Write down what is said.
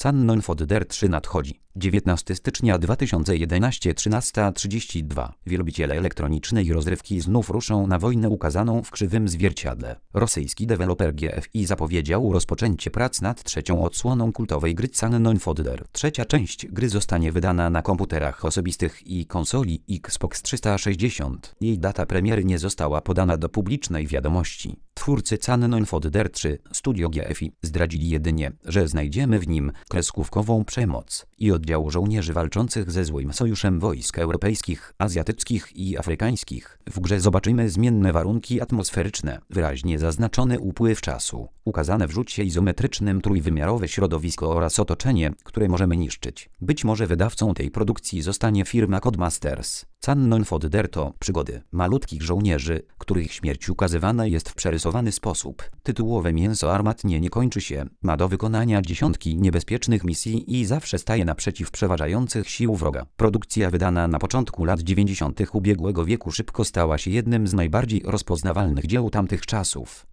Cannon Fodder 3 nadchodzi. 19 stycznia 2011 13:32. Wielbiciele elektronicznej rozrywki znów ruszą na wojnę ukazaną w krzywym zwierciadle. Rosyjski deweloper GFI zapowiedział rozpoczęcie prac nad trzecią odsłoną kultowej gry Cannon Fodder. Trzecia część gry zostanie wydana na komputerach osobistych i konsoli Xbox 360. Jej data premiery nie została podana do publicznej wiadomości. Twórcy Cannon Fodder 3, studio GFI, zdradzili jedynie, że znajdziemy w nim kreskówkową przemoc i oddział żołnierzy walczących ze złym sojuszem wojsk europejskich, azjatyckich i afrykańskich. W grze zobaczymy zmienne warunki atmosferyczne, wyraźnie zaznaczony upływ czasu, ukazane w rzucie izometrycznym trójwymiarowe środowisko oraz otoczenie, które możemy niszczyć. Być może wydawcą tej produkcji zostanie firma Codemasters. Cannon Fodder to przygody malutkich żołnierzy, których śmierć ukazywana jest w przerysowany sposób. Tytułowe mięso armatnie nie kończy się, ma do wykonania dziesiątki niebezpiecznych misji i zawsze staje naprzeciw przeważających sił wroga. Produkcja wydana na początku lat 90. ubiegłego wieku szybko stała się jednym z najbardziej rozpoznawalnych dzieł tamtych czasów.